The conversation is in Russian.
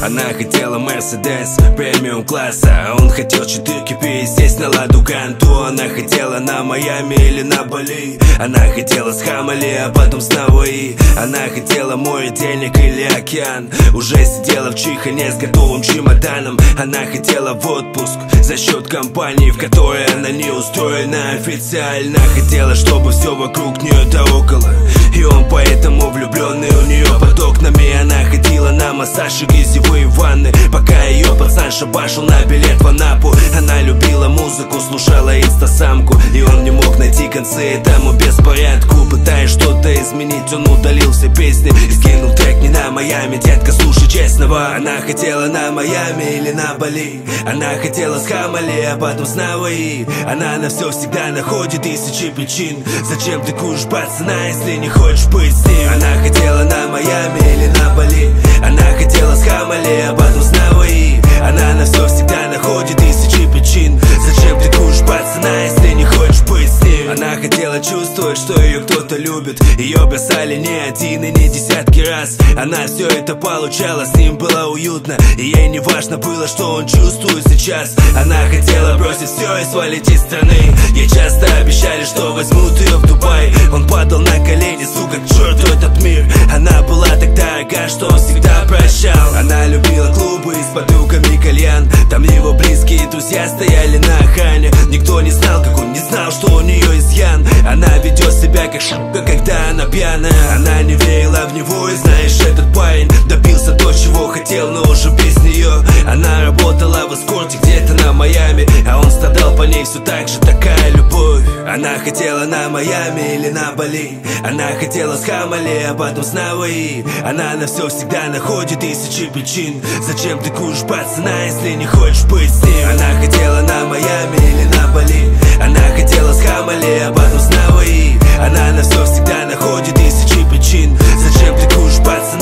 Она хотела Мерседес премиум класса, а он хотел 4 кипи, здесь на Ладу Гранту. Она хотела на Майами или на Бали. Она хотела с Хамали, а потом с Наваи. Она хотела море, денег или океан. Уже сидела в Чихане с готовым чемоданом. Она хотела в отпуск за счет компании, в которой она не устроена официально. Хотела, чтобы все вокруг нее да около, и он поэтому влюбленный у нее под окнами. Она ходила на массаж и грязевые ванны, пока ее пацан шабашил на билет в Анапу. Она любила музыку, слушала инстасамку, и он не мог найти концы этому беспорядку. Пытаясь что-то изменить, он удалил все песни и скинул трек не на Майами. Детка, слушай честного. Она хотела на Майами или на Бали. Она хотела с Хамали, а потом с Наваи. Она на все всегда находит тысячи причин. Зачем ты куришь пацана, если не хочешь быть с ним? Она хотела на Майами или на Бали. Она хотела с Хамали, а потом с Наваи. Она на все всегда находит тысячи причин. Зачем ты куришь пацана, если не хочешь быть с ним? Она хотела чувствовать, что ее кто-то любит. Ее бросали не один и не десятки раз. Она все это получала, с ним было уютно, и ей не важно было, что он чувствует сейчас. Она хотела бросить все и свалить из страны. Ей часто обещали, что возьмут ее в Дубай. Он падал на колени, сука, к черту этот мир. Она была так дорога, что он всегда прощал. Она любила клубы с подругами кальян. Там его близкие друзья стояли на охране. Никто не знал, как он не знал, что у нее изъян. Она ведет себя как шутка, когда она пьяная. Она не верила в него, и знаешь, этот парень добился то, чего хотел, но уже без нее. Она работала в эскорте где-то на Майами, а он страдал по ней все так же, такая любовь. Она хотела на Майами или на Бали. Она хотела с Хамали, а потом с Наваи. Она на все всегда находит тысячи причин. Зачем ты куришь пацана, если не хочешь быть с ним? Она хотела на Майами или на Бали. Она хотела с Хамали, а потом с Наваи. Она на все всегда находит тысячи причин. Зачем ты куришь пацана?